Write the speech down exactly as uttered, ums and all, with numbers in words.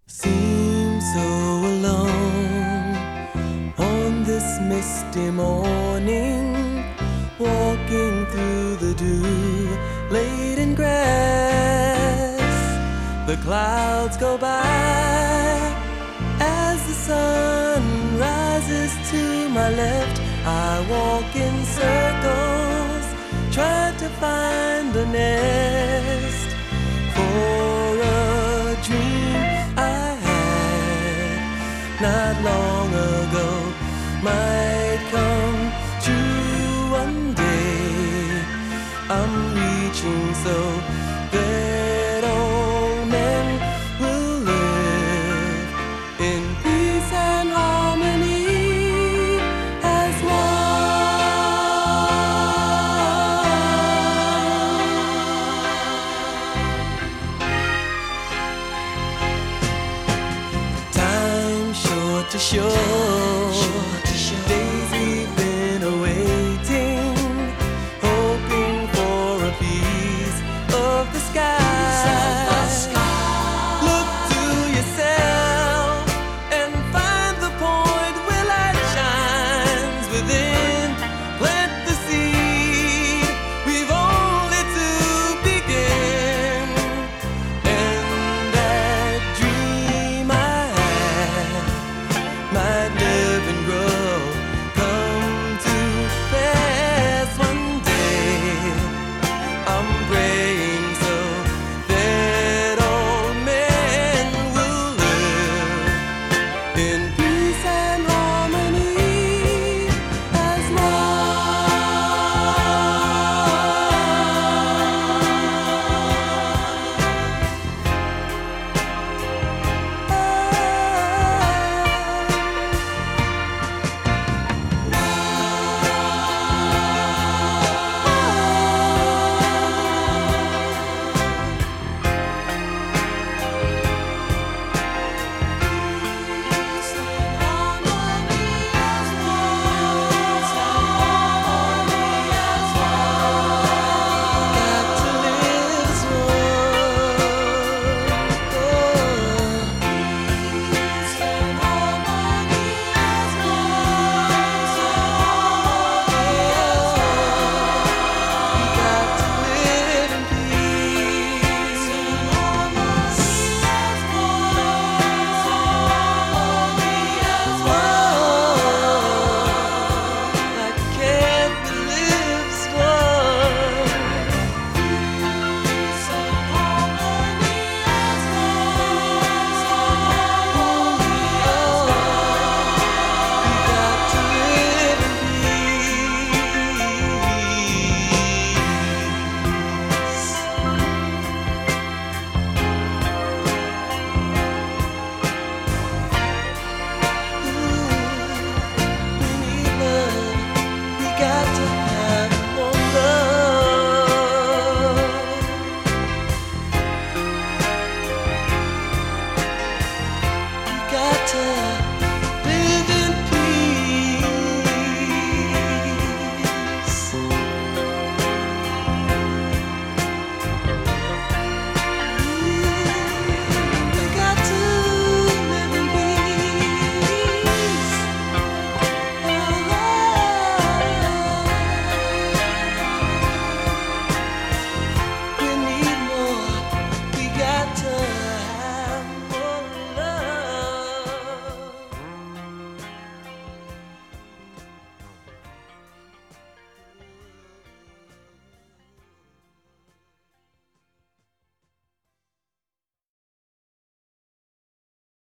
Seem so alone on this misty morning, walking through the dew-laden grass. The clouds go by as the sun rises to my left. I walk in circles, try to find a nest for a dream I had not long ago might come true one day. I'm reaching so that all men will live in peace and harmony as one. Time short to show